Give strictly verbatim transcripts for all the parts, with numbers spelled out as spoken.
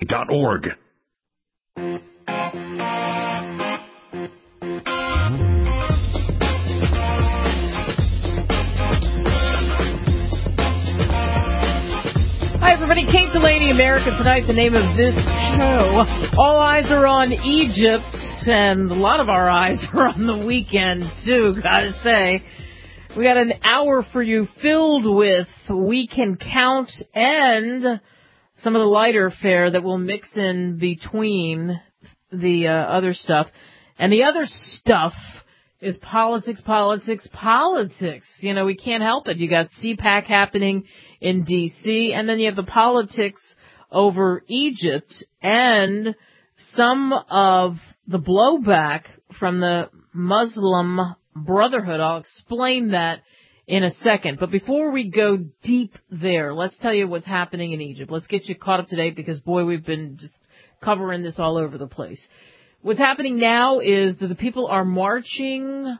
dot org. Hi, everybody. Kate Delaney, America Tonight, the name of this show. All eyes are on Egypt, and a lot of our eyes are on the weekend, too, gotta say. We got an hour for you filled with We Can Count and some of the lighter fare that we'll mix in between the uh, other stuff. And the other stuff is politics, politics, politics. You know, we can't help it. You got C PAC happening in D C, and then you have the politics over Egypt and some of the blowback from the Muslim Brotherhood. I'll explain that in a second. But before we go deep there, let's tell you what's happening in Egypt. Let's get you caught up to date because, boy, we've been just covering this all over the place. What's happening now is that the people are marching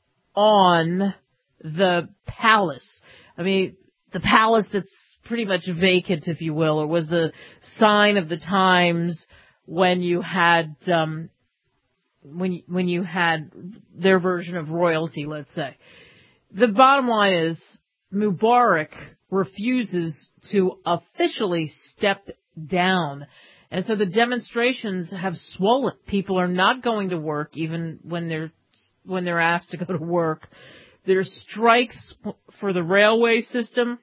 on the palace. I mean, the palace that's pretty much vacant, if you will. It was the sign of the times when you had, um, when, when you had their version of royalty, let's say. The bottom line is Mubarak refuses to officially step down. And so the demonstrations have swollen. People are not going to work even when they're when they're asked to go to work. There's strikes for the railway system,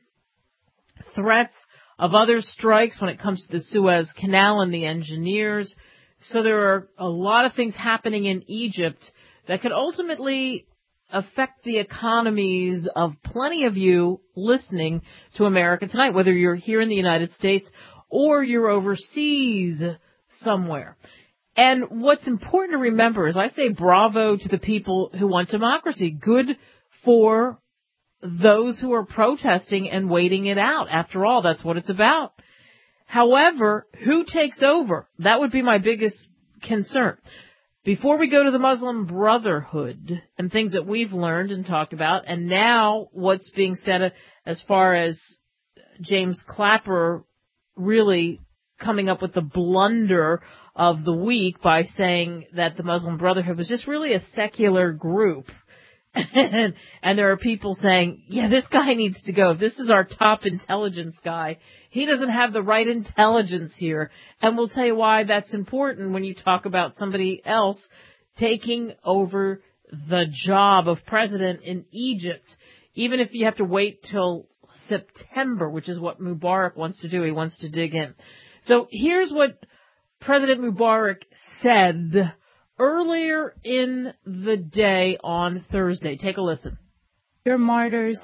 threats of other strikes when it comes to the Suez Canal and the engineers. So there are a lot of things happening in Egypt that could ultimately affect the economies of plenty of you listening to America Tonight, whether you're here in the United States or you're overseas somewhere. And what's important to remember is I say bravo to the people who want democracy. Good for those who are protesting and waiting it out. After all, that's what it's about. However, who takes over? That would be my biggest concern. Before we go to the Muslim Brotherhood and things that we've learned and talked about, and now what's being said as far as James Clapper really coming up with the blunder of the week by saying that the Muslim Brotherhood was just really a secular group. and, and there are people saying, yeah, this guy needs to go. This is our top intelligence guy. He doesn't have the right intelligence here. And we'll tell you why that's important when you talk about somebody else taking over the job of president in Egypt, even if you have to wait till September, which is what Mubarak wants to do. He wants to dig in. So here's what President Mubarak said earlier in the day on Thursday. Take a listen. Your martyrs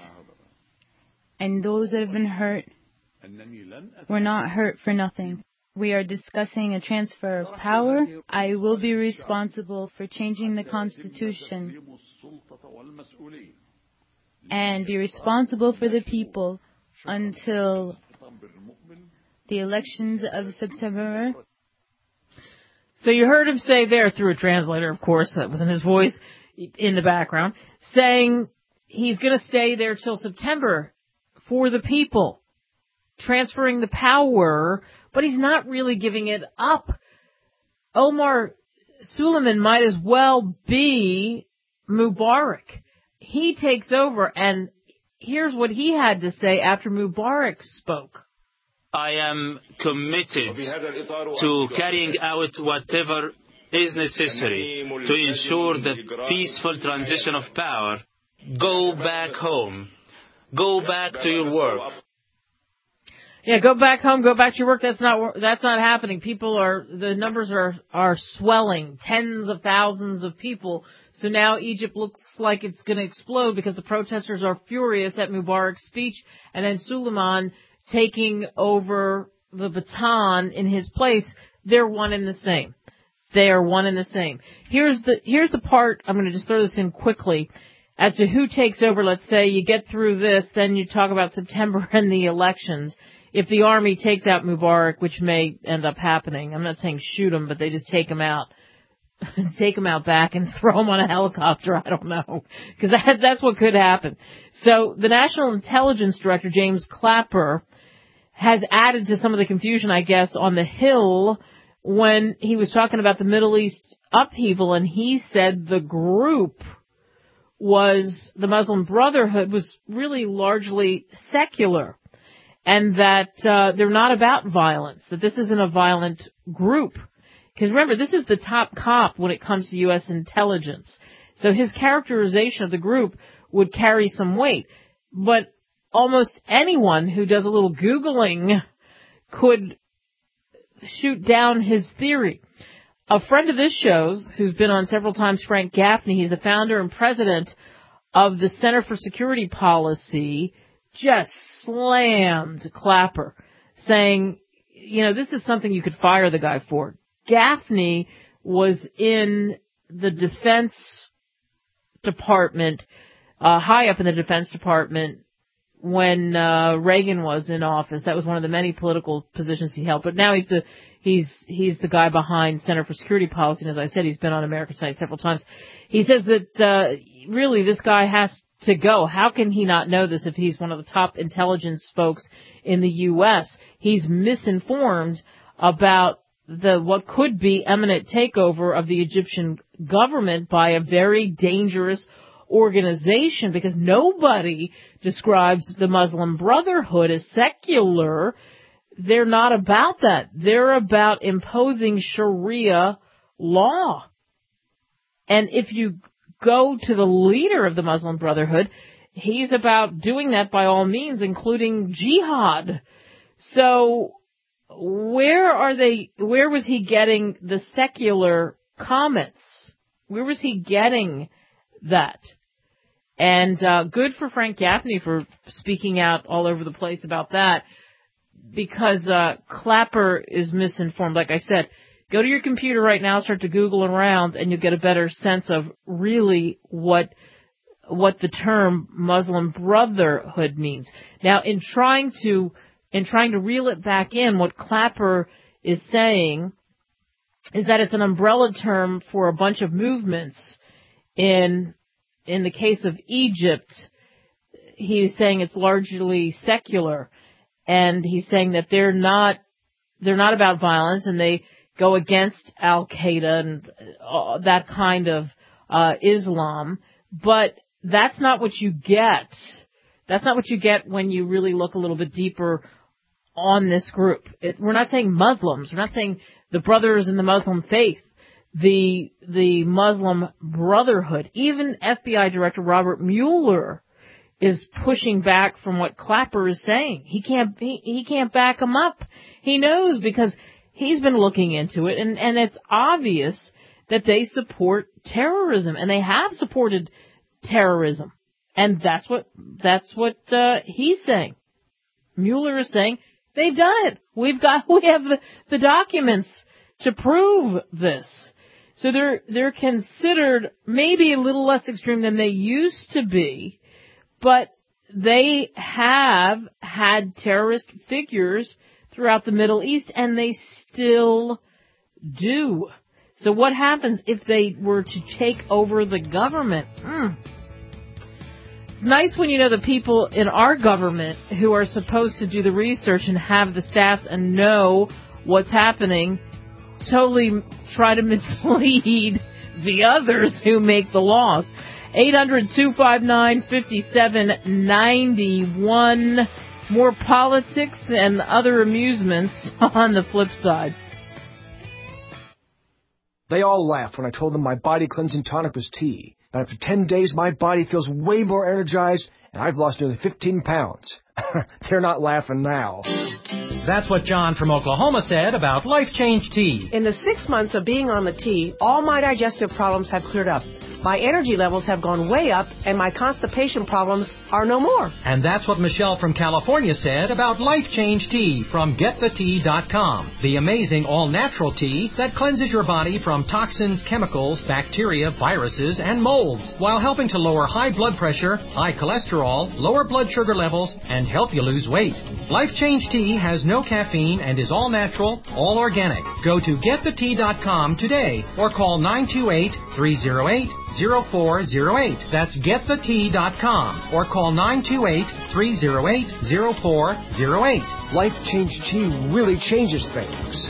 and those that have been hurt were not hurt for nothing. We are discussing a transfer of power. I will be responsible for changing the Constitution and be responsible for the people until the elections of September. So you heard him say there, through a translator, of course, that wasn't his voice in the background, saying he's going to stay there till September for the people, transferring the power, but he's not really giving it up. Omar Suleiman might as well be Mubarak. He takes over, and here's what he had to say after Mubarak spoke. I am committed to carrying out whatever is necessary to ensure the peaceful transition of power. Go back home. Go back to your work. Yeah, go back home, go back to your work. That's not, that's not happening. People are, the numbers are, are swelling. Tens of thousands of people. So now Egypt looks like it's going to explode because the protesters are furious at Mubarak's speech, and then Suleiman taking over the baton in his place. They're one and the same. They are one and the same. Here's the, here's the part, I'm going to just throw this in quickly, as to who takes over. Let's say you get through this, then you talk about September and the elections. If the army takes out Mubarak, which may end up happening, I'm not saying shoot him, but they just take him out, take him out back and throw him on a helicopter. I don't know, because that, that's what could happen. So the National Intelligence Director, James Clapper, has added to some of the confusion, I guess, on the Hill when he was talking about the Middle East upheaval, and he said the group was, the Muslim Brotherhood, was really largely secular, and that uh, they're not about violence, that this isn't a violent group. Because remember, this is the top cop when it comes to U S intelligence. So his characterization of the group would carry some weight. But almost anyone who does a little Googling could shoot down his theory. A friend of this show's, who's been on several times, Frank Gaffney, he's the founder and president of the Center for Security Policy, just slammed Clapper, saying, you know, this is something you could fire the guy for. Gaffney was in the Defense Department, uh, high up in the Defense Department when uh, Reagan was in office. That was one of the many political positions he held. But now he's the he's he's the guy behind Center for Security Policy, and as I said, he's been on American Side several times. He says that uh, really this guy has to go. How can he not know this if he's one of the top intelligence folks in the U S? He's misinformed about the what could be imminent takeover of the Egyptian government by a very dangerous organization, because nobody describes the Muslim Brotherhood as secular. They're not about that. They're about imposing Sharia law. And if you go to the leader of the Muslim Brotherhood, he's about doing that by all means, including jihad. So where are they, where was he getting the secular comments? Where was he getting that? And uh, good for Frank Gaffney for speaking out all over the place about that, because uh, Clapper is misinformed. Like I said, go to your computer right now, start to Google around, and you'll get a better sense of really what what the term Muslim Brotherhood means. Now, in trying to in trying to reel it back in, what Clapper is saying is that it's an umbrella term for a bunch of movements. In in the case of Egypt, he's saying it's largely secular, and he's saying that they're not they're not about violence, and they go against Al-Qaeda and uh, that kind of uh, Islam. But that's not what you get. That's not what you get when you really look a little bit deeper on this group. It, we're not saying Muslims. We're not saying the brothers in the Muslim faith. The the Muslim Brotherhood. Even F B I Director Robert Mueller is pushing back from what Clapper is saying. He can't he, he can't back him up. He knows, because he's been looking into it, and, and it's obvious that they support terrorism, and they have supported terrorism. And that's what that's what uh, he's saying. Mueller is saying they've done it. We've got we have the, the documents to prove this. So they're they're considered maybe a little less extreme than they used to be, but they have had terrorist figures throughout the Middle East, and they still do. So what happens if they were to take over the government? Mm. It's nice when you know the people in our government who are supposed to do the research and have the staff and know what's happening totally try to mislead the others who make the laws. eight hundred, two five nine, five seven nine one. More politics and other amusements on the flip side. They all laughed when I told them my body cleansing tonic was tea. But after ten days, my body feels way more energized, and I've lost nearly fifteen pounds. They're not laughing now. That's what John from Oklahoma said about Life Change Tea. In the six months of being on the tea, all my digestive problems have cleared up. My energy levels have gone way up, and my constipation problems are no more. And that's what Michelle from California said about Life Change Tea from get the tea dot com. The amazing all-natural tea that cleanses your body from toxins, chemicals, bacteria, viruses, and molds, while helping to lower high blood pressure, high cholesterol, lower blood sugar levels, and help you lose weight. Life Change Tea has no caffeine and is all-natural, all-organic. Go to get the tea dot com today or call nine two eight, three oh eight, zero four zero eight. That's get the tea dot com or call nine two eight, three zero eight, zero four zero eight. Life Change Tea really changes things.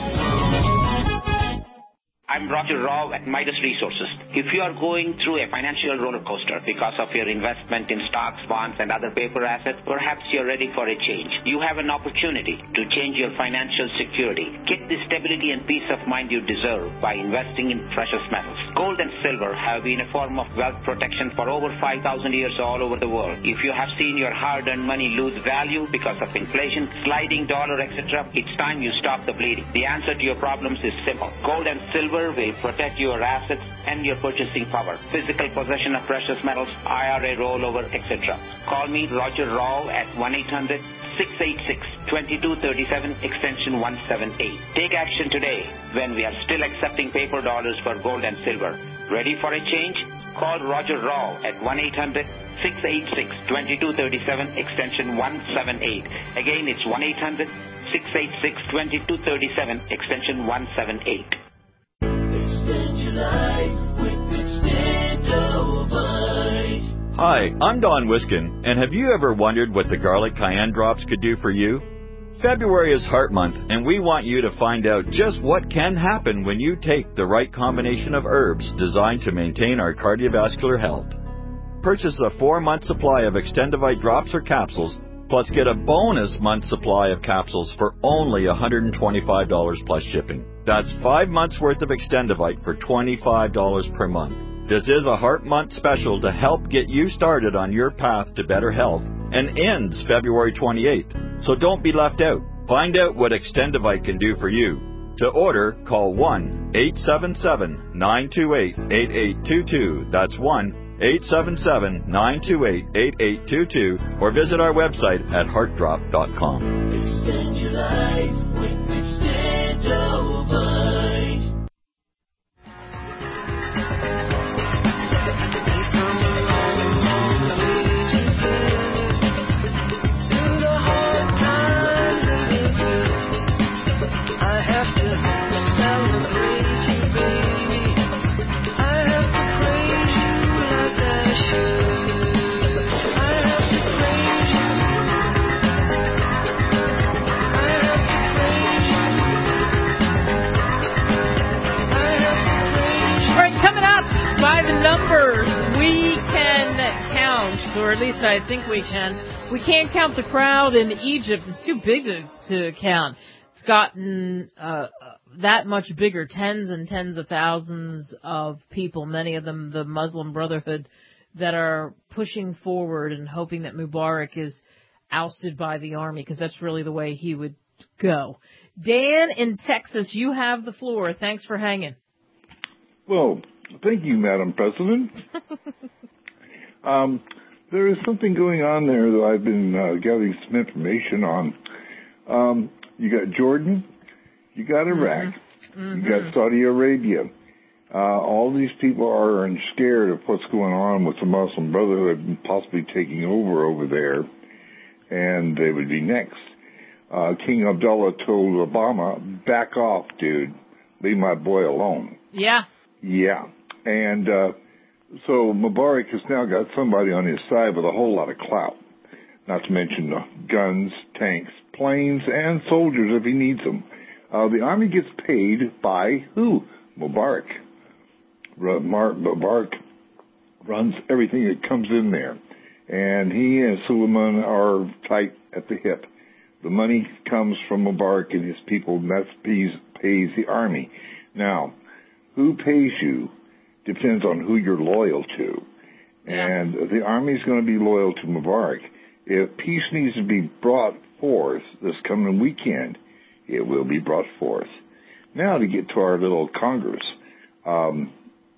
I'm Roger Rao at Midas Resources. If you are going through a financial roller coaster because of your investment in stocks, bonds, and other paper assets, perhaps you're ready for a change. You have an opportunity to change your financial security. Get the stability and peace of mind you deserve by investing in precious metals. Gold and silver have been a form of wealth protection for over five thousand years all over the world. If you have seen your hard-earned money lose value because of inflation, sliding dollar, et cetera, it's time you stop the bleeding. The answer to your problems is simple. Gold and silver will protect your assets and your purchasing power. Physical possession of precious metals, I R A rollover, et cetera. Call me, Roger Rao, at one eight hundred, six eight six, two two three seven, extension one seven eight. Take action today when we are still accepting paper dollars for gold and silver. Ready for a change? Call Roger Rao at one eight hundred, six eight six, two two three seven, extension one seven eight. Again, it's one eight hundred, six eight six, two two three seven, extension one seven eight. Extend your life with Extendovite. Hi, I'm Don Wiskin, and have you ever wondered what the garlic cayenne drops could do for you? February is Heart Month, and we want you to find out just what can happen when you take the right combination of herbs designed to maintain our cardiovascular health. Purchase a four-month supply of Extendovite drops or capsules, plus get a bonus month supply of capsules for only one hundred twenty-five dollars plus shipping. That's five months worth of Extendovite for twenty-five dollars per month. This is a Heart Month special to help get you started on your path to better health and ends February twenty-eighth. So don't be left out. Find out what Extendovite can do for you. To order, call one eight seven seven, nine two eight, eight eight two two. That's one eight seven seven, nine two eight, eight eight two two, or visit our website at heart drop dot com. Extend your life with Extendovite. Numbers we can count, or at least I think we can. We can't count the crowd in Egypt. It's too big to, to count. It's gotten uh, that much bigger, tens and tens of thousands of people, many of them the Muslim Brotherhood, that are pushing forward and hoping that Mubarak is ousted by the army, because that's really the way he would go. Dan in Texas, you have the floor. Thanks for hanging. Well, thank you, Madam President. um, there is something going on there that I've been uh, gathering some information on. Um, you got Jordan, you got Iraq, mm-hmm. you got Saudi Arabia. Uh, all these people are scared of what's going on with the Muslim Brotherhood possibly taking over over there, and they would be next. Uh, King Abdullah told Obama, back off, dude. Leave my boy alone. Yeah. Yeah. And uh, so Mubarak has now got somebody on his side with a whole lot of clout, not to mention uh, guns, tanks, planes, and soldiers if he needs them. Uh, the army gets paid by who? Mubarak. Mubarak runs everything that comes in there. And he and Suleiman are tight at the hip. The money comes from Mubarak and his people, and that pays, pays the army. Now, who pays you depends on who you're loyal to. And the Army is going to be loyal to Mubarak. If peace needs to be brought forth this coming weekend, it will be brought forth. Now to get to our little Congress. Um,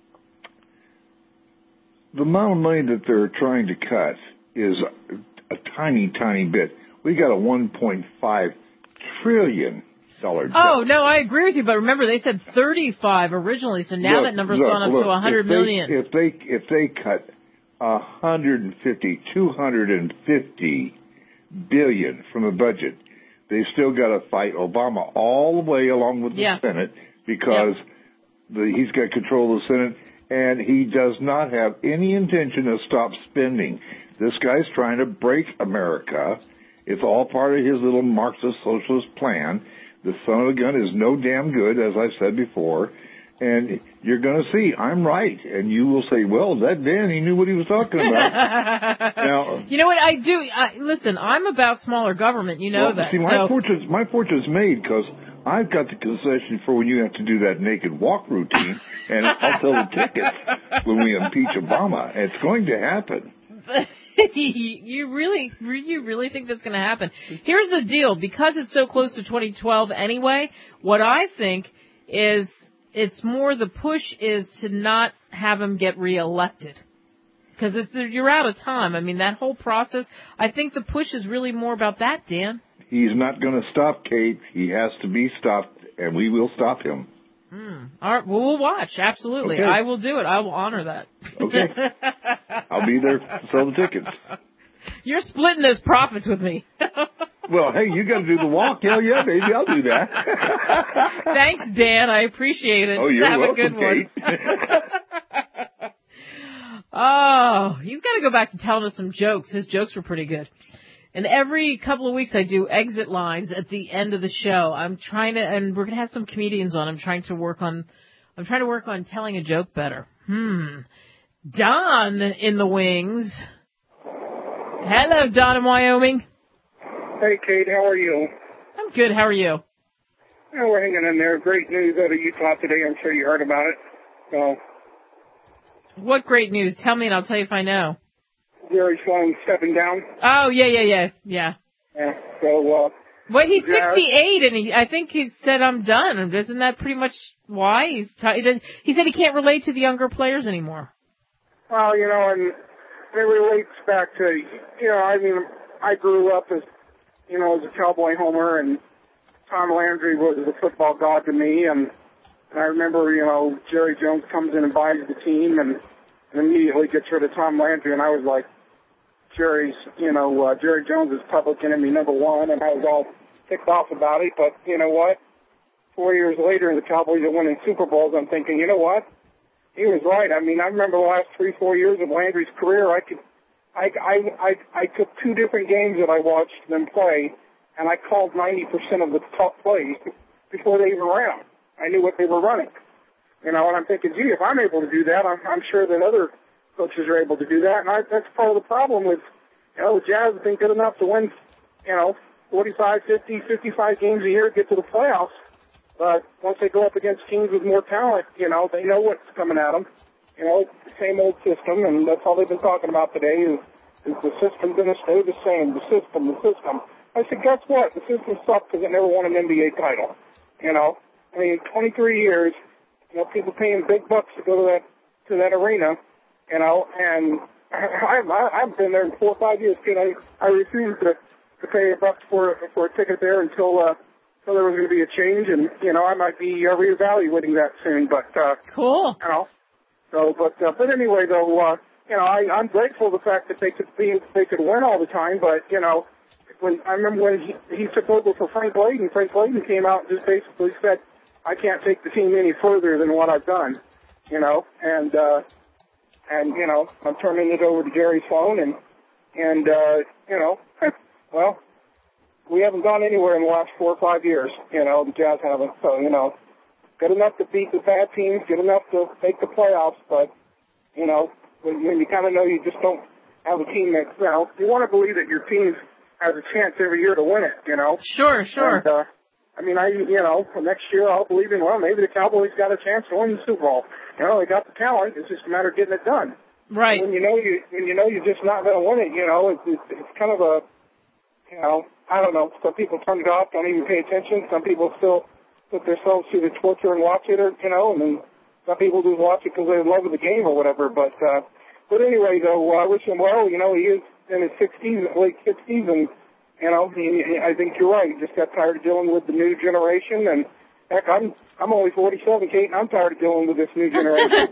the amount of money that they're trying to cut is a, a tiny, tiny bit. We got a one point five trillion dollars debt. Oh, no, I agree with you, but remember they said thirty-five originally, so now look, that number's look, gone up look, to one hundred if they, million. If they if they cut one hundred fifty, two hundred fifty billion from the budget, they still got to fight Obama all the way along with the yeah. Senate because yeah. the, he's got control of the Senate and he does not have any intention of stop spending. This guy's trying to break America. It's all part of his little Marxist socialist plan. The son of a gun is no damn good, as I've said before. And you're going to see, I'm right. And you will say, well, that Dan, he knew what he was talking about. Now, you know what, I do, I, listen, I'm about smaller government, you know well, that. See, my, so. fortune's, my fortune's made because I've got the concession for when you have to do that naked walk routine, and I'll sell the tickets when we impeach Obama. It's going to happen. You really, you really think that's going to happen? Here's the deal. Because it's so close to twenty twelve anyway, what I think is it's more the push is to not have him get reelected. Because you're out of time. I mean, that whole process, I think the push is really more about that, Dan. He's not going to stop, Kate. He has to be stopped, and we will stop him. Hmm. All right, well, we'll watch. Absolutely. Okay. I will do it. I will honor that. Okay. I'll be there to sell the tickets. You're splitting those profits with me. Well, hey, you got to do the walk. Hell yeah, baby. I'll do that. Thanks, Dan. I appreciate it. Oh, you're Have welcome, a good one. Kate. Oh, he's got to go back to telling us some jokes. His jokes were pretty good. And every couple of weeks I do exit lines at the end of the show. I'm trying to, and we're going to have some comedians on. I'm trying to work on, I'm trying to work on telling a joke better. Hmm. Don in the wings. Hello, Don in Wyoming. Hey, Kate, how are you? I'm good. How are you? Oh, we're hanging in there. Great news out of Utah today. I'm sure you heard about it. So. What great news? Tell me and I'll tell you if I know. Jerry Sloan stepping down. Oh, yeah, yeah, yeah, yeah. Yeah, so, uh... Well, he's yeah. sixty-eight, and he, I think he said, I'm done. And isn't that pretty much why? He's t- he said he can't relate to the younger players anymore. Well, you know, and it relates back to, you know, I mean, I grew up as, you know, as a Cowboy homer, and Tom Landry was a football god to me, and, and I remember, you know, Jerry Jones comes in and buys the team, and, and immediately gets rid of Tom Landry, and I was like, Jerry's, you know, uh, Jerry Jones is public enemy number one, and I was all ticked off about it. But you know what? Four years later, the Cowboys are winning Super Bowls. I'm thinking, you know what? He was right. I mean, I remember the last three, four years of Landry's career. I could, I, I, I, I took two different games that I watched them play, and I called ninety percent of the top plays before they even ran them. I knew what they were running. You know, and I'm thinking, gee, if I'm able to do that, I'm, I'm sure that other coaches are able to do that, and I, that's part of the problem with, you know, the Jazz have been good enough to win, you know, forty-five, fifty, fifty-five games a year to get to the playoffs, but once they go up against teams with more talent, you know, they know what's coming at them. You know, the same old system, and that's all they've been talking about today is, is the system going to stay the same, the system, the system. I said, guess what? The system sucks because it never won an N B A title, you know. I mean, twenty-three years, you know, people paying big bucks to go to that, to that arena, you know, and I, I, I've been there four or five years, kid. I, I refused to, to pay a buck for, for a ticket there until, uh, until there was going to be a change, and, you know, I might be uh, reevaluating that soon, but, uh, cool. You know, so, but, uh, but anyway, though, uh, you know, I, I'm grateful for the fact that they could be, they could win all the time, but, you know, when, I remember when he, he took over for Frank Layden, Frank Layden came out and just basically said, I can't take the team any further than what I've done, you know, and, uh, And, you know, I'm turning it over to Jerry Sloan, and, and uh, you know, well, we haven't gone anywhere in the last four or five years, you know, the Jazz haven't. So, you know, good enough to beat the bad teams, good enough to make the playoffs, but, you know, when, when you kind of know you just don't have a team that, you know, you want to believe that your team has a chance every year to win it, you know. Sure, sure. And, uh, I mean, I, you know, for next year I'll believe in, well, maybe the Cowboys got a chance to win the Super Bowl. You know, they got the talent. It's just a matter of getting it done. Right. And when you know you, when you know you're just not going to win it, you know, it's, it's, it's kind of a, you know, I don't know. Some people turn it off, don't even pay attention. Some people still put themselves through the torture and watch it, or, you know, and then some people just watch it because they're in love with the game or whatever. But, uh, but anyway, though, I wish him well. You know, he is in his sixties, late sixties, and, you know, he, I think you're right. He just got tired of dealing with the new generation, and heck, I'm I'm only forty-seven, Kate, and I'm tired of dealing with this new generation.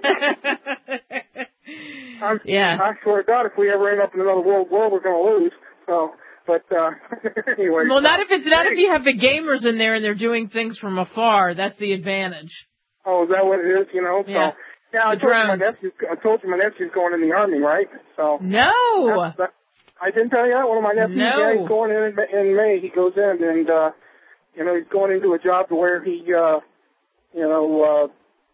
I'm, yeah. I swear to God, if we ever end up in another world war, we're going to lose. So, but uh, anyway. Well, not if it's not hey. if you have the gamers in there and they're doing things from afar. That's the advantage. Oh, is that what it is? You know. Yeah. So Yeah, I the told you my drones. nephew. I told you my nephew's going in the army, right? So No. that's, that, I didn't tell you that. One of my nephews, No. yeah, he's going in in May. He goes in, and uh, you know, he's going into a job to where he, uh, you know, uh,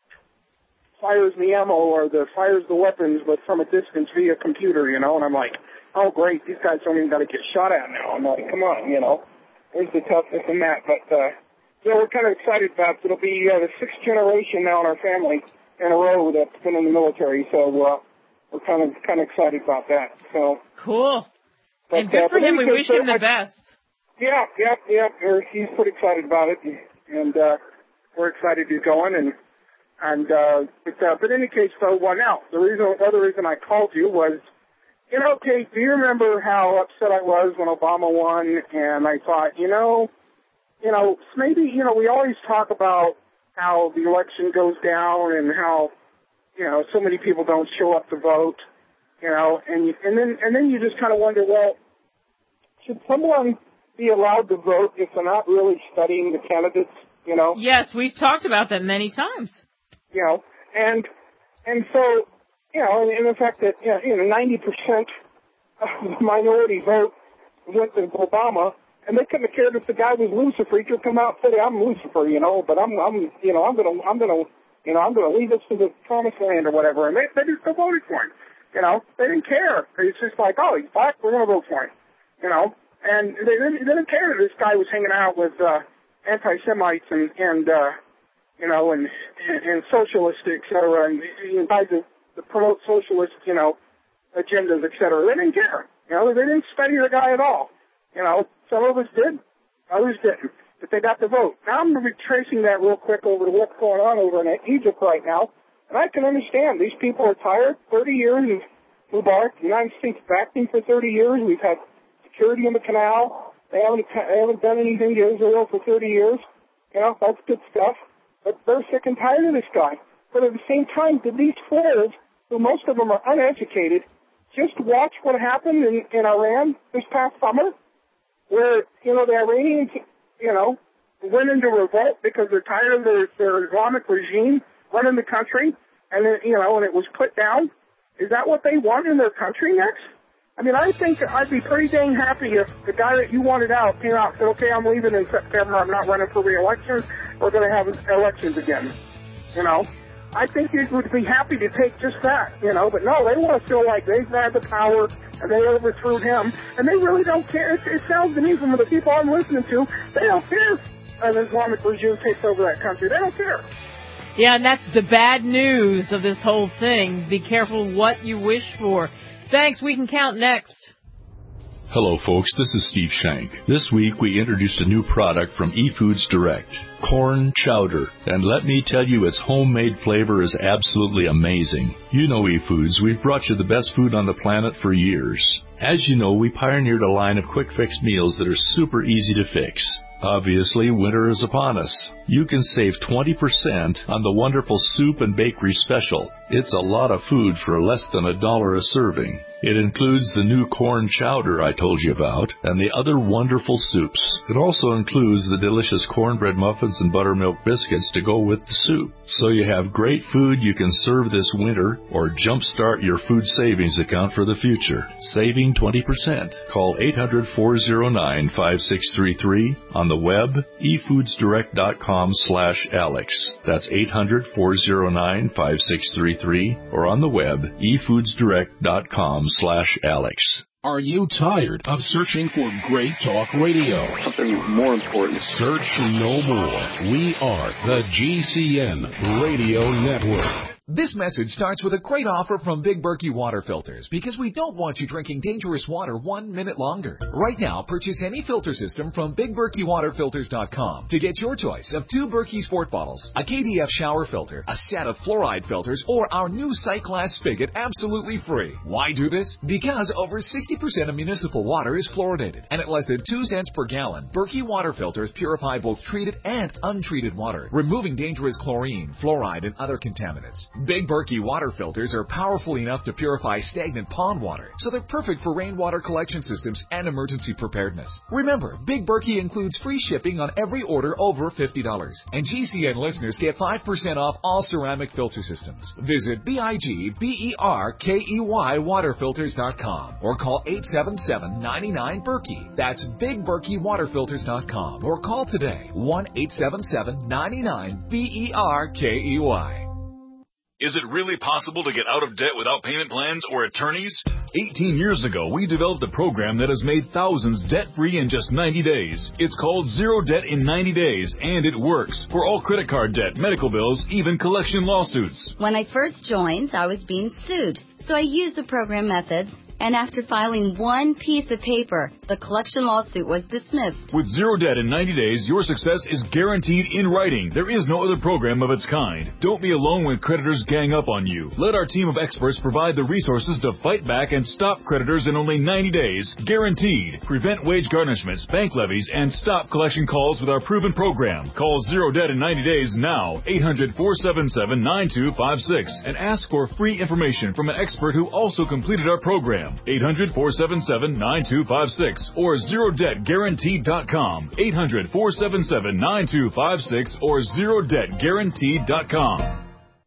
fires the ammo or the fires the weapons, but from a distance via computer. You know, and I'm like, oh great, these guys don't even got to get shot at now. I'm like, come on, you know, there's the toughness in that. But uh, yeah, we're kind of excited about it. It'll be uh, the sixth generation now in our family in a row that's been in the military, so uh, we're kind of kind of excited about that. So cool. but, And good uh, for but him. We anyway, wish so him the I, best. Yeah, yeah, yeah. We're, he's pretty excited about it, and, and uh, we're excited he's going. And and uh, but, uh, but in any case, so well, now the reason, the other reason I called you was, you know, Kate, do you remember how upset I was when Obama won? And I thought, you know, you know, maybe you know, we always talk about how the election goes down and how, you know, so many people don't show up to vote, you know, and you, and then and then you just kind of wonder, well, should someone be allowed to vote if they're not really studying the candidates, you know? Yes, we've talked about that many times. You know, and and so, you know, and, and the fact that, you know, ninety percent of the minority vote went to Obama, and they couldn't have cared if the guy was Lucifer. He could come out and say, I'm Lucifer, you know, but I'm, I'm, you know, I'm gonna, I'm gonna, you know, I'm gonna lead us to the promised land or whatever. And they, they just still voted for him. You know, they didn't care. It's just like, oh, he's black, we're gonna vote for him. You know, and they didn't, they didn't care that this guy was hanging out with uh, anti-Semites and, and uh, you know, and, and, and socialists, et cetera, and he tried to, to promote socialist, you know, agendas, et cetera. They didn't care. You know, they didn't study the guy at all. You know, some of us did, others didn't, but they got the vote. Now I'm going to be tracing that real quick over to what's going on over in Egypt right now, and I can understand these people are tired. thirty years of Mubarak, the United States backing for thirty years. We've had security in the canal. They haven't, they haven't done anything to Israel for thirty years. You know, that's good stuff. But they're sick and tired of this guy. But at the same time, did these fools, who most of them are uneducated, just watch what happened in, in Iran this past summer? Where, you know, the Iranians, you know, went into revolt because they're tired of their, their Islamic regime running the country, and then, you know, and it was put down. Is that what they want in their country next? I mean, I think I'd be pretty dang happy if the guy that you wanted out came out and said, okay, I'm leaving in September, I'm not running for re-election, we're going to have elections again, you know? I think you would be happy to take just that, you know, but no, they want to feel like they've had the power and they overthrew him, and they really don't care. It, it sounds to me from the people I'm listening to, they don't care if an Islamic regime takes over that country. They don't care. Yeah, and that's the bad news of this whole thing. Be careful what you wish for. Thanks. We can count next. Hello, folks. This is Steve Shank. This week, we introduced a new product from eFoods Direct, corn chowder. And let me tell you, its homemade flavor is absolutely amazing. You know eFoods. We've brought you the best food on the planet for years. As you know, we pioneered a line of quick-fix meals that are super easy to fix. Obviously, winter is upon us. You can save twenty percent on the wonderful soup and bakery special. It's a lot of food for less than a dollar a serving. It includes the new corn chowder I told you about and the other wonderful soups. It also includes the delicious cornbread muffins and buttermilk biscuits to go with the soup. So you have great food you can serve this winter or jumpstart your food savings account for the future. Saving twenty percent. Call eight hundred, four oh nine, five six three three. On the web, e foods direct dot com slash Alex. That's eight hundred, four oh nine, five six three three. Or on the web, e foods direct dot com slash Alex. Are you tired of searching for great talk radio? Something more important. Search no more. We are the G C N Radio Network. This message starts with a great offer from Big Berkey Water Filters because we don't want you drinking dangerous water one minute longer. Right now, purchase any filter system from big berkey water filters dot com to get your choice of two Berkey Sport bottles, a K D F shower filter, a set of fluoride filters, or our new Cyclass spigot absolutely free. Why do this? Because over sixty percent of municipal water is fluoridated, and at less than two cents per gallon, Berkey Water Filters purify both treated and untreated water, removing dangerous chlorine, fluoride, and other contaminants. Big Berkey water filters are powerful enough to purify stagnant pond water, so they're perfect for rainwater collection systems and emergency preparedness. Remember, Big Berkey includes free shipping on every order over fifty dollars. And G C N listeners get five percent off all ceramic filter systems. Visit B I G B E R K E Y water filters dot com or call eight seven seven, nine nine, Berkey. That's big berkey water filters dot com or call today one eight seven seven, nine nine, B E R K E Y. Is it really possible to get out of debt without payment plans or attorneys? eighteen years ago, we developed a program that has made thousands debt-free in just ninety days. It's called Zero Debt in ninety days, and it works for all credit card debt, medical bills, even collection lawsuits. When I first joined, I was being sued, so I used the program methods. And after filing one piece of paper, the collection lawsuit was dismissed. With Zero Debt in ninety days, your success is guaranteed in writing. There is no other program of its kind. Don't be alone when creditors gang up on you. Let our team of experts provide the resources to fight back and stop creditors in only ninety days. Guaranteed. Prevent wage garnishments, bank levies, and stop collection calls with our proven program. Call Zero Debt in ninety days now, eight hundred, four seven seven, nine two five six, and ask for free information from an expert who also completed our program. eight hundred, four seven seven, nine two five six or zero debt guaranteed dot com. eight hundred, four seven seven, nine two five six or zero debt guaranteed dot com.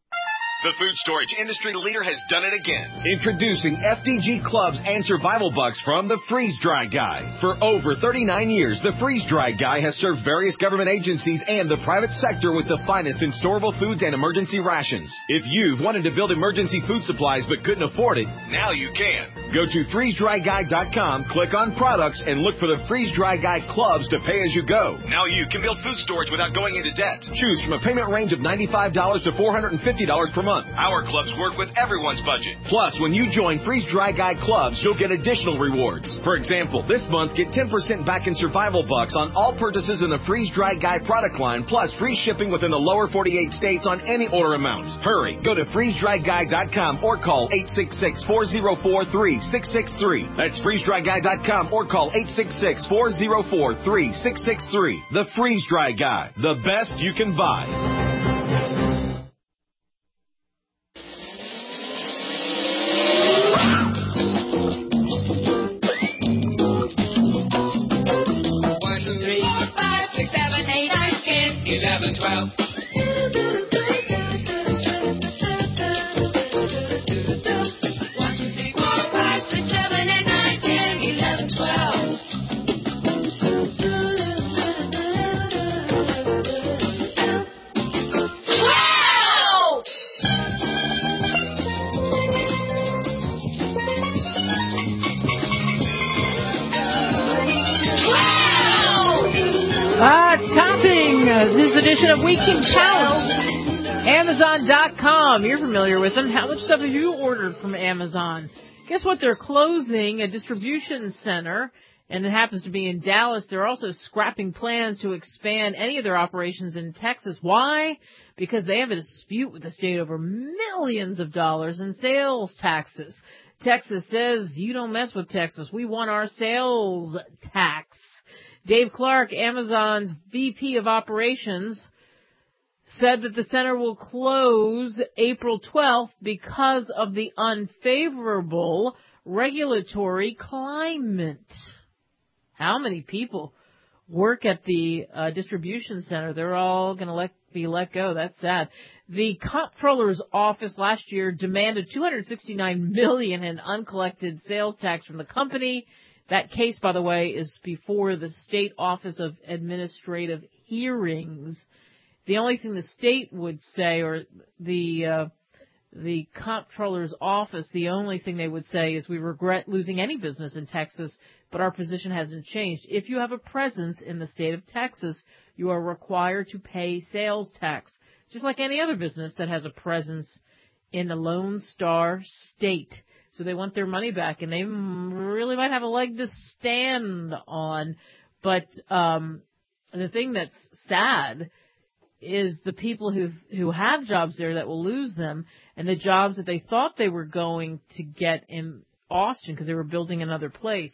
The food storage industry leader has done it again. Introducing F D G Clubs and Survival Bucks from the Freeze Dry Guy. For over thirty-nine years, the Freeze Dry Guy has served various government agencies and the private sector with the finest in storable foods and emergency rations. If you've wanted to build emergency food supplies but couldn't afford it, now you can. Go to freeze dry guy dot com, click on products, and look for the Freeze Dry Guy Clubs to pay as you go. Now you can build food storage without going into debt. Choose from a payment range of ninety-five dollars to four hundred fifty dollars per month. Our clubs work with everyone's budget. Plus, when you join Freeze Dry Guy Clubs, you'll get additional rewards. For example, this month, get ten percent back in Survival Bucks on all purchases in the Freeze Dry Guy product line, plus free shipping within the lower forty-eight states on any order amount. Hurry, go to freeze dry guy dot com or call eight six six, four zero four, three six six three. That's freeze dry guy dot com or call eight six six, four zero four, three six six three. The Freeze Dry Guy, the best you can buy. eleven, twelve. one, two, three, four, five, six, seven, eight, nine, ten, eleven, twelve. twelve! Ah, topping this edition of Week in Count, Amazon dot com. You're familiar with them. How much stuff have you ordered from Amazon? Guess what? They're closing a distribution center, and it happens to be in Dallas. They're also scrapping plans to expand any of their operations in Texas. Why? Because they have a dispute with the state over millions of dollars in sales taxes. Texas says, you don't mess with Texas. We want our sales tax. Dave Clark, Amazon's V P of Operations, said that the center will close April twelfth because of the unfavorable regulatory climate. How many people work at the uh, distribution center? They're all going to let be let go. That's sad. The comptroller's office last year demanded two hundred sixty-nine million dollars in uncollected sales tax from the company. That case, by the way, is before the State Office of Administrative Hearings. The only thing the state would say, or the uh, the comptroller's office, the only thing they would say is we regret losing any business in Texas, but our position hasn't changed. If you have a presence in the state of Texas, you are required to pay sales tax, just like any other business that has a presence in the Lone Star State. So they want their money back, and they really might have a leg to stand on. But um, the thing that's sad is the people who who have jobs there that will lose them, and the jobs that they thought they were going to get in Austin because they were building another place.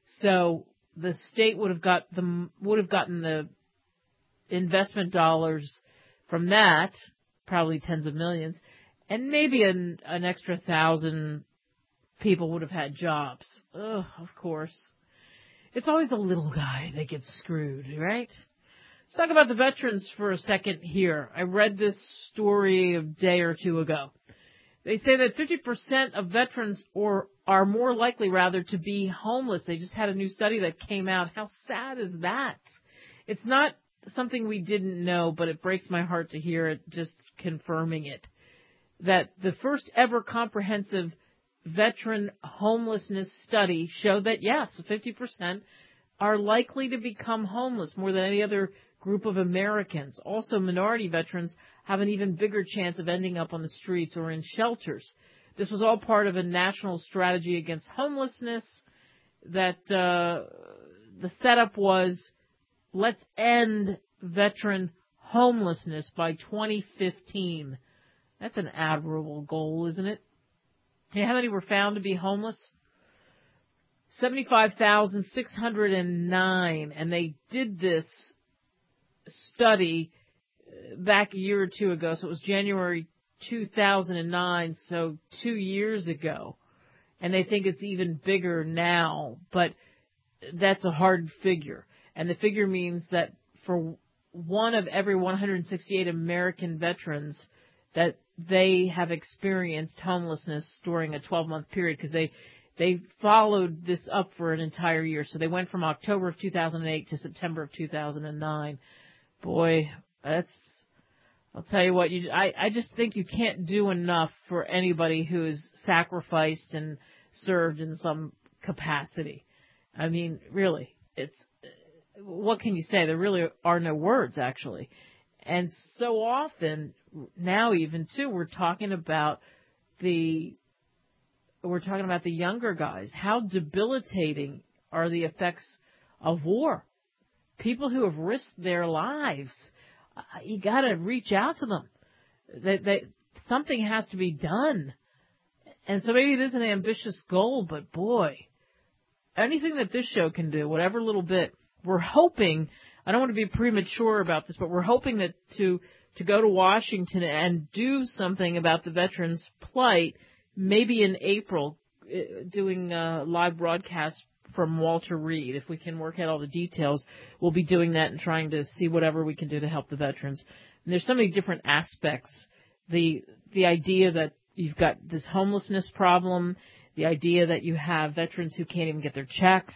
So the state would have got the would have gotten the investment dollars from that, probably tens of millions. and maybe an, an extra thousand people would have had jobs. Ugh, of course. It's always the little guy that gets screwed, right? Let's talk about the veterans for a second here. I read this story a day or two ago. They say that fifty percent of veterans or are more likely, rather, to be homeless. They just had a new study that came out. How sad is that? It's not something we didn't know, but it breaks my heart to hear it, just confirming it. That the first ever comprehensive veteran homelessness study showed that, yes, fifty percent are likely to become homeless more than any other group of Americans. Also, minority veterans have an even bigger chance of ending up on the streets or in shelters. This was all part of a national strategy against homelessness that uh, the setup was, let's end veteran homelessness by twenty fifteen. That's an admirable goal, isn't it? You know how many were found to be homeless? seventy-five thousand six hundred nine, and they did this study back a year or two ago, so it was January two thousand nine, so two years ago, and they think it's even bigger now, but that's a hard figure, and the figure means that for one of every one hundred sixty-eight American veterans that they have experienced homelessness during a twelve-month period, because they They followed this up for an entire year. So they went from October of two thousand eight to September of two thousand nine. Boy, that's, I'll tell you what, you, I, I just think you can't do enough for anybody who is sacrificed and served in some capacity. I mean, really, it's, what can you say? There really are no words, actually. And so often, now even too, we're talking about the We're talking about the younger guys. How debilitating are the effects of war? People who have risked their lives. Uh, you got to reach out to them. That, that something has to be done. And so maybe it is an ambitious goal, but boy, anything that this show can do, whatever little bit, we're hoping. I don't want to be premature about this, but we're hoping that to to go to Washington and do something about the veterans' plight. Maybe in April, doing a live broadcast from Walter Reed. If we can work out all the details, we'll be doing that and trying to see whatever we can do to help the veterans. And there's so many different aspects. The the idea that you've got this homelessness problem, the idea that you have veterans who can't even get their checks,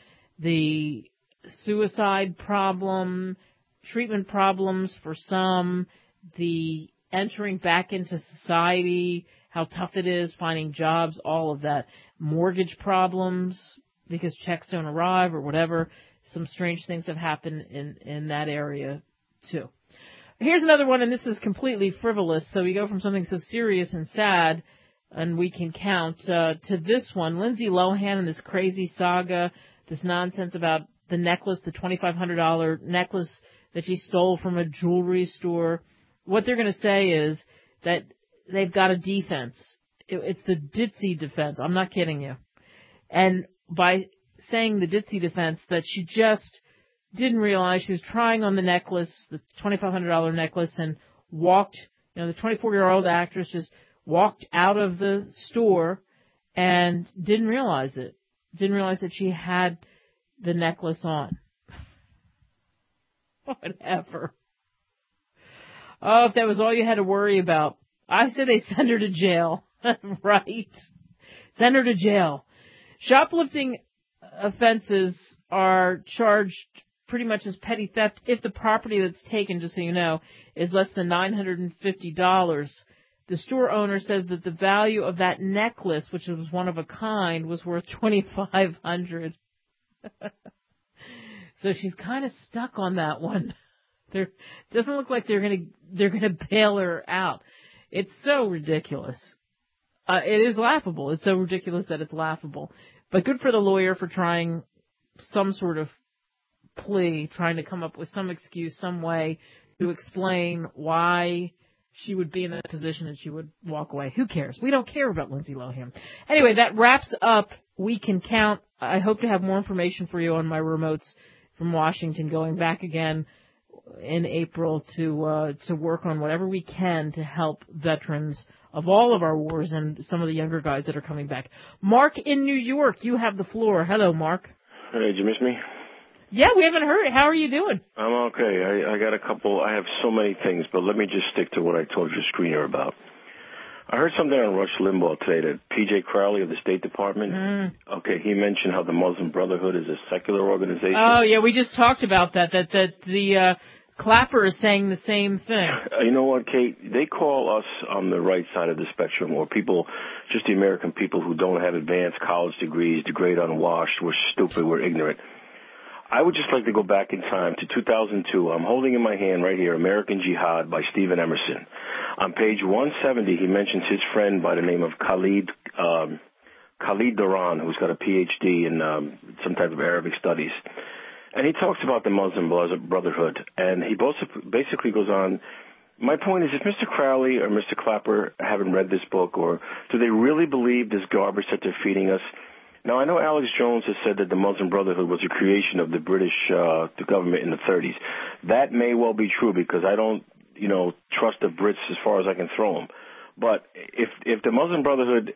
the suicide problem, treatment problems for some, the entering back into society, how tough it is, finding jobs, all of that. Mortgage problems, because checks don't arrive or whatever. Some strange things have happened in, in that area, too. Here's another one, and this is completely frivolous. So we go from something so serious and sad, and we can count, uh, to this one. Lindsay Lohan and this crazy saga, this nonsense about the necklace, the twenty-five hundred dollars necklace that she stole from a jewelry store. What they're going to say is that they've got a defense. It's the ditzy defense. I'm not kidding you. And by saying the ditzy defense, that she just didn't realize she was trying on the necklace, the twenty-five hundred dollars necklace, and walked, you know, the twenty-four-year-old actress just walked out of the store and didn't realize it. Didn't realize that she had the necklace on. Whatever. Oh, if that was all you had to worry about. I say they send her to jail. Right. Send her to jail. Shoplifting offenses are charged pretty much as petty theft if the property that's taken, just so you know, is less than nine hundred fifty dollars. The store owner says that the value of that necklace, which was one of a kind, was worth twenty-five hundred dollars. So she's kind of stuck on that one. There doesn't look like they're going to they're going to bail her out. It's so ridiculous. Uh, it is laughable. It's so ridiculous that it's laughable. But good for the lawyer for trying some sort of plea, trying to come up with some excuse, some way to explain why she would be in that position and she would walk away. Who cares? We don't care about Lindsay Lohan. Anyway, that wraps up We Can Count. I hope to have more information for you on my remotes from Washington going back again. in April to uh, to work on whatever we can to help veterans of all of our wars and some of the younger guys that are coming back. Mark in New York, you have the floor. Hello, Mark. Hey, did you miss me? Yeah, we haven't heard it. How are you doing? I'm okay. I, I got a couple. I have so many things, but let me just stick to what I told your screener about. I heard something on Rush Limbaugh today that P J Crowley of the State Department, Mm. okay, he mentioned how the Muslim Brotherhood is a secular organization. Oh, yeah, we just talked about that, that, that the uh, Clapper is saying the same thing. Uh, you know what, Kate? They call us on the right side of the spectrum, or people, just the American people who don't have advanced college degrees, degrade unwashed, we're stupid, we're ignorant. I would just like to go back in time to two thousand two. I'm holding in my hand right here American Jihad by Stephen Emerson. On page one seventy, he mentions his friend by the name of Khalid um, Khalid Duran, who's got a P H D in um, some type of Arabic studies. And he talks about the Muslim Brotherhood. And he basically goes on, my point is, if Mister Crowley or Mister Clapper haven't read this book, or do they really believe this garbage that they're feeding us? Now, I know Alex Jones has said that the Muslim Brotherhood was a creation of the British uh, the government in the thirties. That may well be true because I don't, you know, trust the Brits as far as I can throw them. But if if the Muslim Brotherhood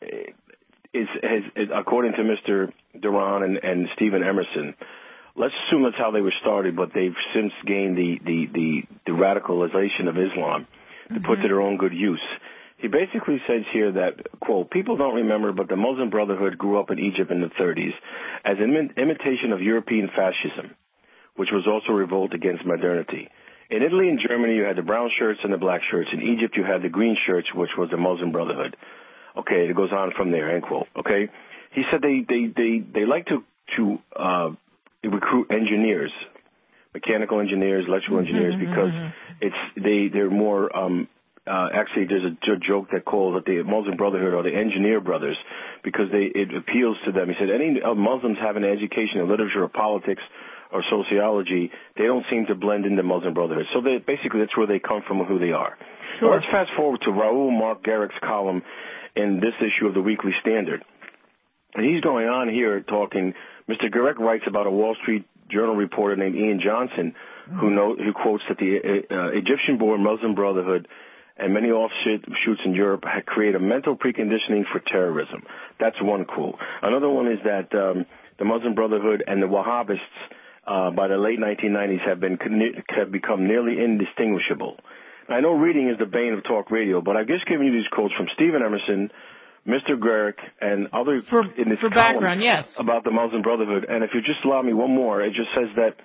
is, is, is according to Mister Duran and, and Stephen Emerson, let's assume that's how they were started, but they've since gained the, the, the, the radicalization of Islam to mm-hmm. put to their own good use. He basically says here that, quote, people don't remember, but the Muslim Brotherhood grew up in Egypt in the thirties as an imi- imitation of European fascism, which was also a revolt against modernity. In Italy and Germany, you had the brown shirts and the black shirts. In Egypt, you had the green shirts, which was the Muslim Brotherhood. Okay, it goes on from there, end quote. Okay, he said they they they, they like to to uh, recruit engineers, mechanical engineers, electrical engineers, Mm-hmm, because mm-hmm. it's they they're more. Um, Uh, actually, there's a j- joke that calls it the Muslim Brotherhood or the Engineer Brothers because they it appeals to them. He said any uh, Muslims have an education in literature or politics or sociology, they don't seem to blend into Muslim Brotherhood. So they, basically that's where they come from and who they are. Sure. Now let's fast forward to Raoul Mark Garrick's column in this issue of the Weekly Standard. And he's going on here talking, Mister Garrick writes about a Wall Street Journal reporter named Ian Johnson who, know, who quotes that the uh, Egyptian-born Muslim Brotherhood and many offshoots in Europe had created a mental preconditioning for terrorism. That's one clue. Another one is that um, the Muslim Brotherhood and the Wahhabists uh, by the late nineteen nineties have been have become nearly indistinguishable. Now, I know reading is the bane of talk radio, but I've just given you these quotes from Stephen Emerson, Mister Garrick, and other for, in this for column background, yes. about the Muslim Brotherhood. And if you just allow me one more, it just says that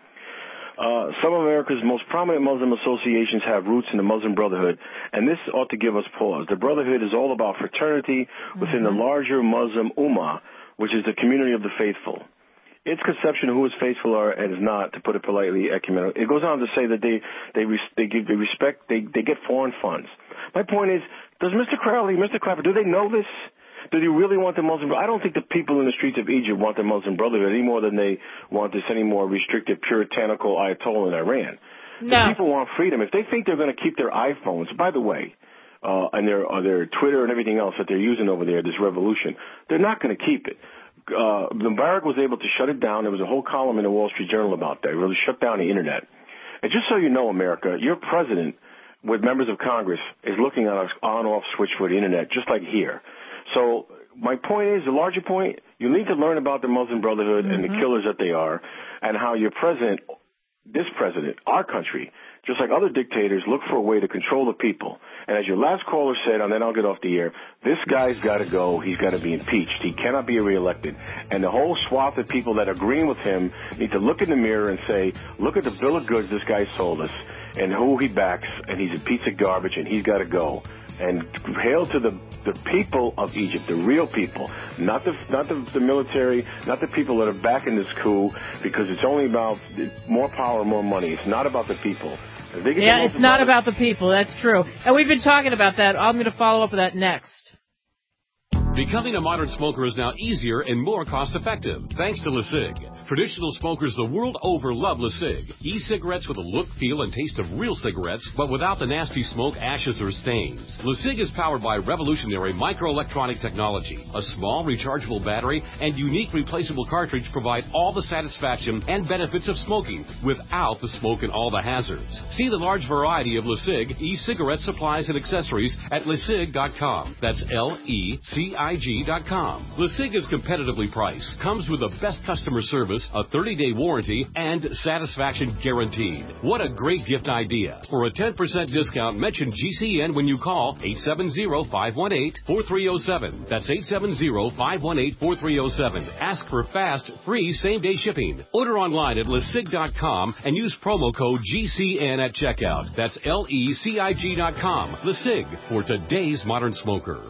Uh, some of America's most prominent Muslim associations have roots in the Muslim Brotherhood, and this ought to give us pause. The Brotherhood is all about fraternity within mm-hmm. the larger Muslim Ummah, which is the community of the faithful. Its conception of who is faithful are and is not, to put it politely, ecumenical. It goes on to say that they they res- they give they respect they they get foreign funds. My point is, does Mister Crowley, Mister Clapper, do they know this? Do they really want the Muslim? I don't think the people in the streets of Egypt want the Muslim Brotherhood any more than they want this any more restrictive, puritanical Ayatollah in Iran. No. The people want freedom. If they think they're going to keep their iPhones, by the way, uh, and their uh, their Twitter and everything else that they're using over there, this revolution, they're not going to keep it. Uh, Mubarak was able to shut it down. There was a whole column in the Wall Street Journal about that. It really shut down the internet. And just so you know, America, your president, with members of Congress, is looking at an on-off switch for the internet, just like here. So my point is, the larger point, you need to learn about the Muslim Brotherhood mm-hmm. and the killers that they are, and how your president, this president, our country, just like other dictators, look for a way to control the people. And as your last caller said, and then I'll get off the air, this guy's got to go. He's got to be impeached. He cannot be reelected. And the whole swath of people that are agreeing with him need to look in the mirror and say, look at the bill of goods this guy sold us and who he backs, and he's a piece of garbage, and he's got to go. And hail to the the people of Egypt, the real people, not the not the, the military, not the people that are backing this coup, because it's only about more power, more money. It's not about the people. Yeah, it's not about the people. That's true. And we've been talking about that. I'm going to follow up with that next. Becoming a modern smoker is now easier and more cost-effective thanks to LeSig. Traditional smokers the world over love LeSig. E-cigarettes with a look, feel, and taste of real cigarettes, but without the nasty smoke, ashes, or stains. LeSig is powered by revolutionary microelectronic technology. A small rechargeable battery and unique replaceable cartridge provide all the satisfaction and benefits of smoking without the smoke and all the hazards. See the large variety of LeSig e-cigarette supplies and accessories at lesig dot com. That's L E C I G dot com. LeSig is competitively priced, comes with the best customer service, a thirty-day warranty, and satisfaction guaranteed. What a great gift idea. For a ten percent discount, mention G C N when you call eight seven zero, five one eight, four three zero seven. That's eight seven zero, five one eight, four three zero seven. Ask for fast, free, same-day shipping. Order online at lesig dot com and use promo code G C N at checkout. That's L E C I G dot com. LeSig, for today's modern smoker.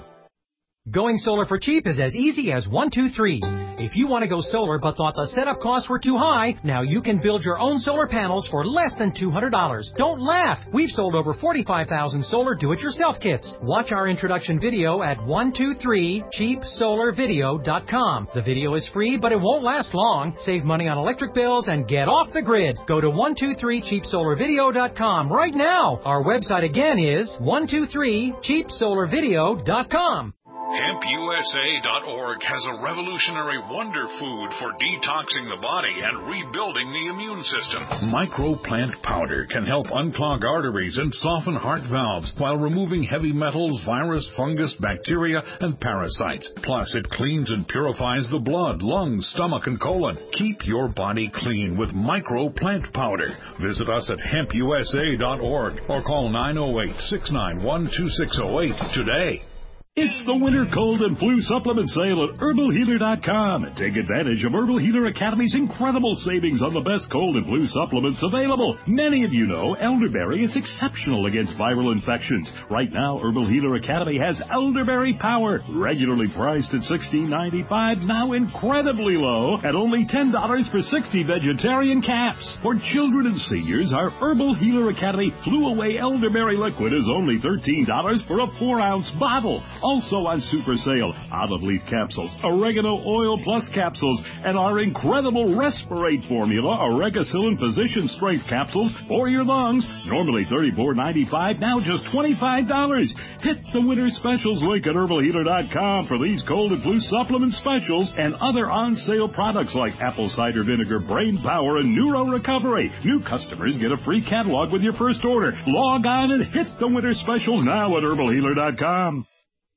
Going solar for cheap is as easy as one, two, three. If you want to go solar but thought the setup costs were too high, now you can build your own solar panels for less than two hundred dollars. Don't laugh! We've sold over forty-five thousand solar do-it-yourself kits. Watch our introduction video at one two three cheap solar video dot com. The video is free, but it won't last long. Save money on electric bills and get off the grid. Go to one two three cheap solar video dot com right now. Our website again is one two three cheap solar video dot com. Hemp U S A dot org has a revolutionary wonder food for detoxing the body and rebuilding the immune system. Microplant powder can help unclog arteries and soften heart valves while removing heavy metals, virus, fungus, bacteria, and parasites. Plus, it cleans and purifies the blood, lungs, stomach, and colon. Keep your body clean with Microplant powder. Visit us at hemp U S A dot org or call nine oh eight, six nine one, two six oh eight today. It's the winter cold and flu supplement sale at herbal healer dot com. Take advantage of Herbal Healer Academy's incredible savings on the best cold and flu supplements available. Many of you know elderberry is exceptional against viral infections. Right now, Herbal Healer Academy has Elderberry Power, regularly priced at sixteen ninety-five, now incredibly low at only ten dollars for sixty vegetarian caps. For children and seniors, our Herbal Healer Academy Flu Away Elderberry Liquid is only thirteen dollars for a four ounce bottle. Also on super sale, olive leaf capsules, oregano oil plus capsules, and our incredible Respirate formula, Oregacillin Physician Strength capsules for your lungs. Normally thirty-four ninety-five, now just twenty-five dollars. Hit the winter specials link at herbal healer dot com for these cold and flu supplement specials and other on sale products like apple cider vinegar, brain power, and neuro recovery. New customers get a free catalog with your first order. Log on and hit the winter specials now at herbal healer dot com.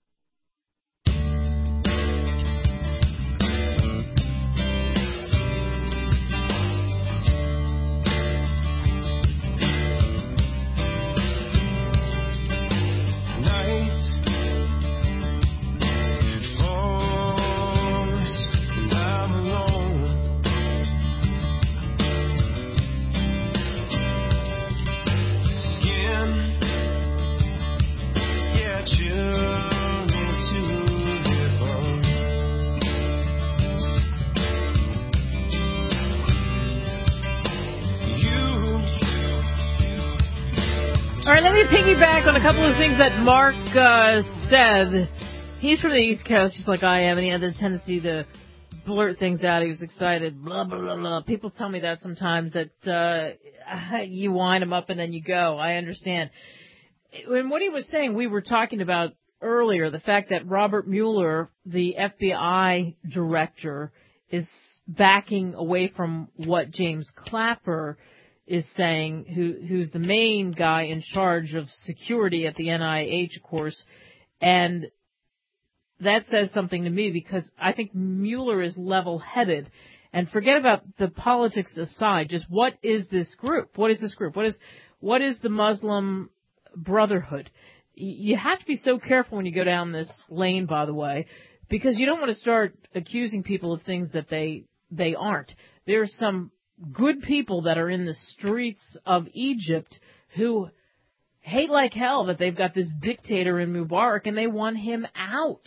All right, let me piggyback on a couple of things that Mark uh, said. He's from the East Coast, just like I am, and he had the tendency to blurt things out. He was excited, blah, blah, blah, blah. People tell me that sometimes, that uh, you wind them up and then you go. I understand. And what he was saying, we were talking about earlier, the fact that Robert Mueller, the F B I director, is backing away from what James Clapper is saying, who who's the main guy in charge of security at the N I H, of course, and that says something to me, because I think Mueller is level-headed. And forget about the politics aside, just what is this group? What is this group? What is what is the Muslim Brotherhood? You have to be so careful when you go down this lane, by the way, because you don't want to start accusing people of things that they they aren't. There's some good people that are in the streets of Egypt who hate like hell that they've got this dictator in Mubarak and they want him out.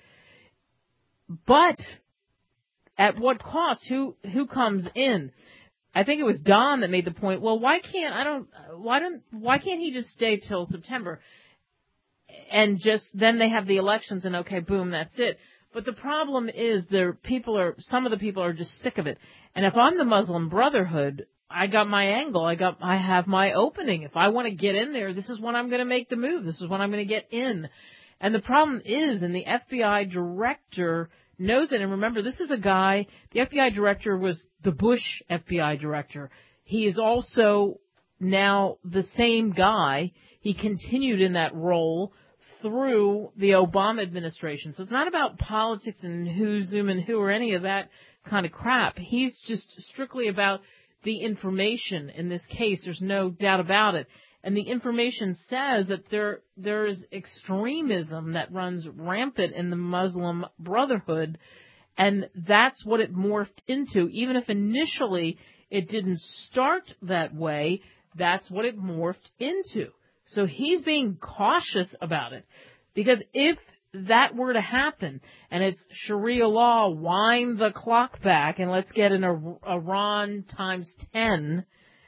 But at what cost? Who who comes in? I think it was Don that made the point. Well, why can't I don't why don't why can't he just stay till September and just then they have the elections and okay, boom, that's it. But the problem is there people are some of the people are just sick of it. And if I'm the Muslim Brotherhood, I got my angle. I got I have my opening. If I want to get in there, this is when I'm going to make the move. This is when I'm going to get in. And the problem is, and the F B I director knows it. And remember, this is a guy, the F B I director was the Bush F B I director. He is also now the same guy. He continued in that role through the Obama administration. So it's not about politics and who's zooming who or any of that kind of crap. He's just strictly about the information in this case. There's no doubt about it. And the information says that there there is extremism that runs rampant in the Muslim Brotherhood, and that's what it morphed into. Even if initially it didn't start that way, that's what it morphed into. So he's being cautious about it, because if that were to happen and it's Sharia law, wind the clock back and let's get an Iran times ten,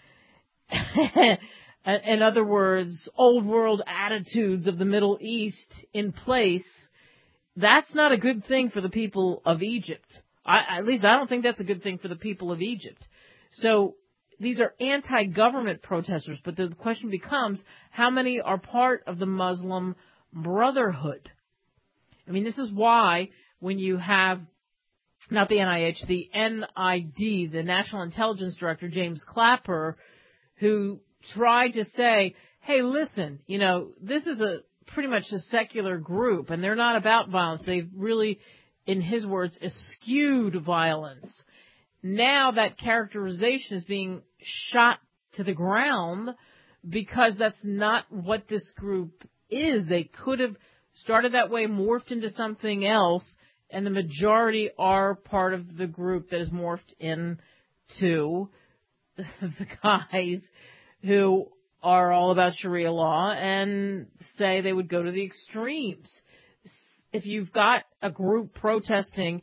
in other words, old world attitudes of the Middle East in place, that's not a good thing for the people of Egypt. I, at least I don't think that's a good thing for the people of Egypt. So these are anti-government protesters, but the question becomes, how many are part of the Muslim Brotherhood? I mean, this is why when you have, not the N I H, the N I D, the National Intelligence Director, James Clapper, who tried to say, hey, listen, you know, this is a pretty much a secular group, and they're not about violence. They've really, in his words, eschewed violence. Now that characterization is being shot to the ground because that's not what this group is. They could have started that way, morphed into something else, and the majority are part of the group that is morphed into the guys who are all about Sharia law and say they would go to the extremes. If you've got a group protesting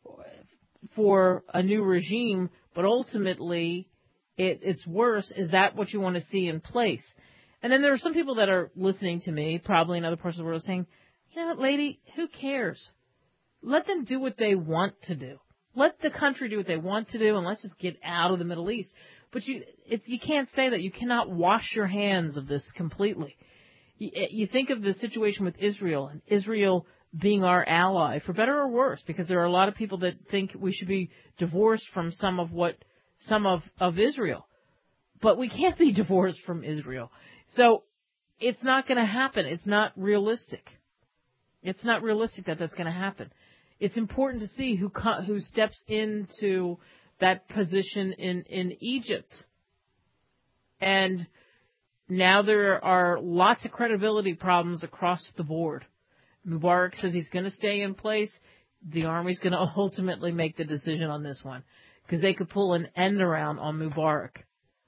for a new regime, but ultimately it, it's worse, is that what you want to see in place? And then there are some people that are listening to me, probably in other parts of the world, saying, you know what, lady, who cares? Let them do what they want to do. Let the country do what they want to do, and let's just get out of the Middle East. But you it's, you can't say that. You cannot wash your hands of this completely. You, you think of the situation with Israel, and Israel being our ally, for better or worse, because there are a lot of people that think we should be divorced from some of what, some of, of Israel. But we can't be divorced from Israel. So it's not going to happen. It's not realistic. It's not realistic that that's going to happen. It's important to see who who steps into that position in, in Egypt. And now there are lots of credibility problems across the board. Mubarak says he's going to stay in place. The Army's going to ultimately make the decision on this one, because they could pull an end around on Mubarak.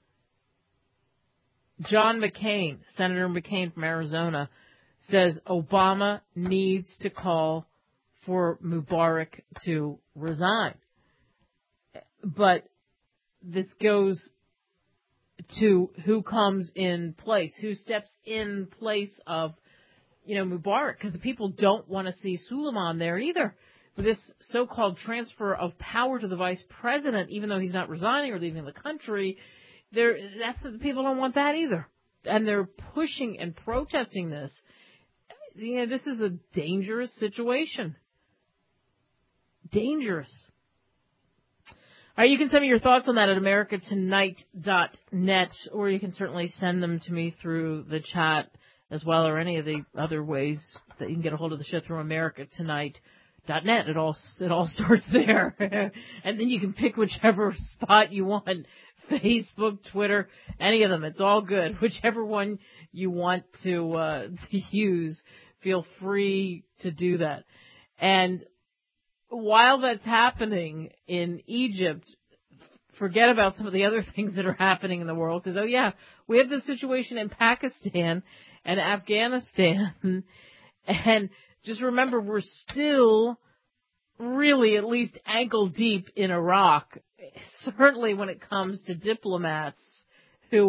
John McCain, Senator McCain from Arizona, says Obama needs to call for Mubarak to resign. But this goes to who comes in place, who steps in place of, you know, Mubarak, because the people don't want to see Suleiman there either. This so-called transfer of power to the vice president, even though he's not resigning or leaving the country, there that's the people don't want that either, and they're pushing and protesting this. You know, this is a dangerous situation. Dangerous. All right, you can send me your thoughts on that at america tonight dot net, or you can certainly send them to me through the chat as well, or any of the other ways that you can get a hold of the show through america tonight dot net. It all it all starts there, and then you can pick whichever spot you want: Facebook, Twitter, any of them. It's all good. Whichever one you want to uh, to use, feel free to do that. And while that's happening in Egypt, forget about some of the other things that are happening in the world, because, oh yeah, we have this situation in Pakistan and Afghanistan, and just remember, we're still really at least ankle deep in Iraq, certainly when it comes to diplomats who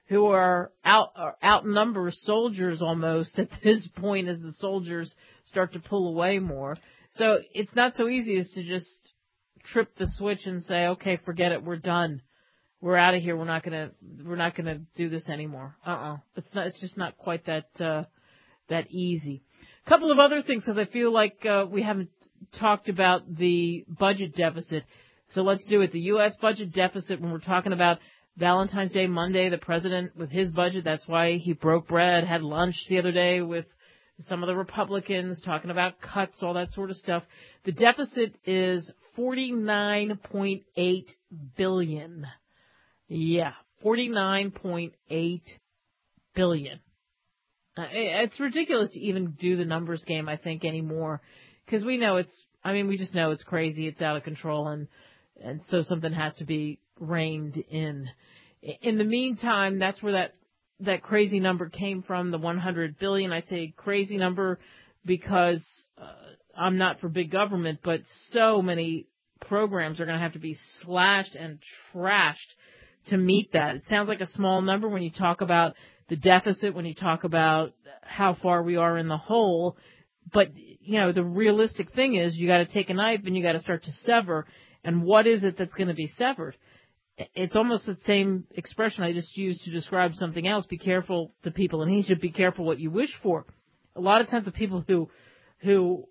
who are out are outnumber soldiers almost at this point as the soldiers start to pull away more. So it's not so easy as to just trip the switch and say, okay, forget it, we're done. We're out of here. We're not gonna we're not gonna do this anymore. Uh-uh. It's not. It's just not quite that uh, that easy. A couple of other things, because I feel like uh, we haven't talked about the budget deficit. So let's do it. The U S budget deficit. When we're talking about Valentine's Day Monday, the president with his budget. That's why he broke bread, had lunch the other day with some of the Republicans talking about cuts, all that sort of stuff. The deficit is forty-nine point eight billion dollars. Yeah, forty-nine point eight billion dollars. Uh, it's ridiculous to even do the numbers game, I think, anymore, because we know it's, I mean, we just know it's crazy, it's out of control, and, and so something has to be reined in. In the meantime, that's where that, that crazy number came from, the one hundred billion dollars. I say crazy number because uh, I'm not for big government, but so many programs are going to have to be slashed and trashed to meet that. It sounds like a small number when you talk about the deficit, when you talk about how far we are in the hole. But, you know, the realistic thing is you got to take a knife and you got to start to sever. And what is it that's going to be severed? It's almost the same expression I just used to describe something else. Be careful, the people in Egypt, be careful what you wish for. A lot of times the people who, who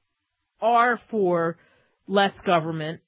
are for less government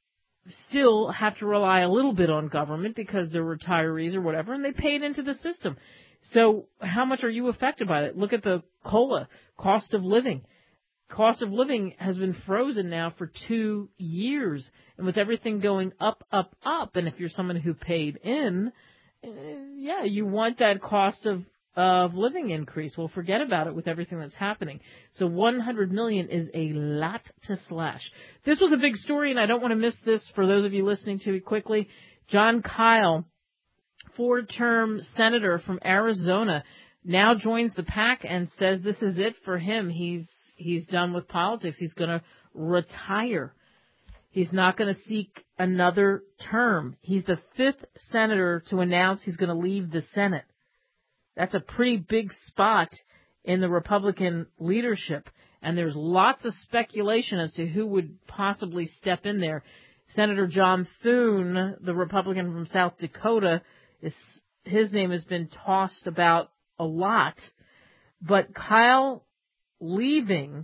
still have to rely a little bit on government because they're retirees or whatever, and they pay it into the system. So how much are you affected by it? Look at the COLA, cost of living. Cost of living has been frozen now for two years, and with everything going up, up, up, and if you're someone who paid in, uh, yeah, you want that cost of of living increase. Well, forget about it with everything that's happening. So one hundred million dollars is a lot to slash. This was a big story, and I don't want to miss this for those of you listening to it quickly. Jon Kyl, four-term senator from Arizona, now joins the pack and says this is it for him. He's he's done with politics. He's going to retire. He's not going to seek another term. He's the fifth senator to announce he's going to leave the Senate. That's a pretty big spot in the Republican leadership, and there's lots of speculation as to who would possibly step in there. Senator John Thune, the Republican from South Dakota, is his name has been tossed about a lot, but Kyl leaving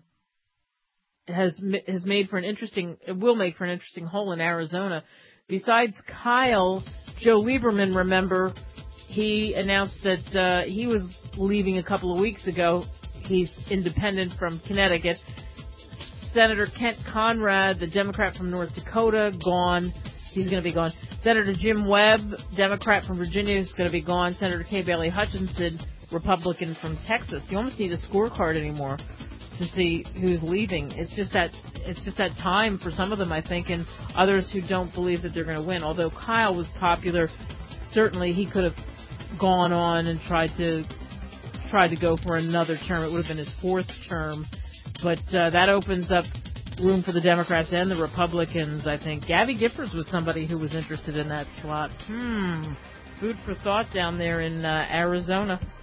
has has made for an interesting, it will make for an interesting hole in Arizona. Besides Kyl, Joe Lieberman, remember, he announced that uh, he was leaving a couple of weeks ago. He's independent from Connecticut. Senator Kent Conrad, the Democrat from North Dakota, gone. He's going to be gone. Senator Jim Webb, Democrat from Virginia, is going to be gone. Senator Kay Bailey Hutchinson, Republican from Texas. You almost need a scorecard anymore to see who's leaving. It's just that it's just that time for some of them, I think, and others who don't believe that they're going to win. Although Kyl was popular, certainly he could have gone on and tried to tried to go for another term. It would have been his fourth term, but uh, that opens up room for the Democrats and the Republicans, I think. Gabby Giffords was somebody who was interested in that slot. Hmm. Food for thought down there in uh, Arizona.